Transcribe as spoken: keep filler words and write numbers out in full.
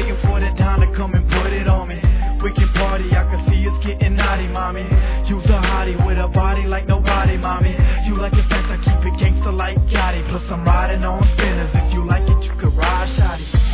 waiting for the time to come and put it on me. We can party, I can see us getting naughty, mommy. You's a hottie with a body like nobody, mommy. You like it fast, I keep it gangsta like Gotti. Plus I'm riding on spinners, if you like it, you can ride shotty.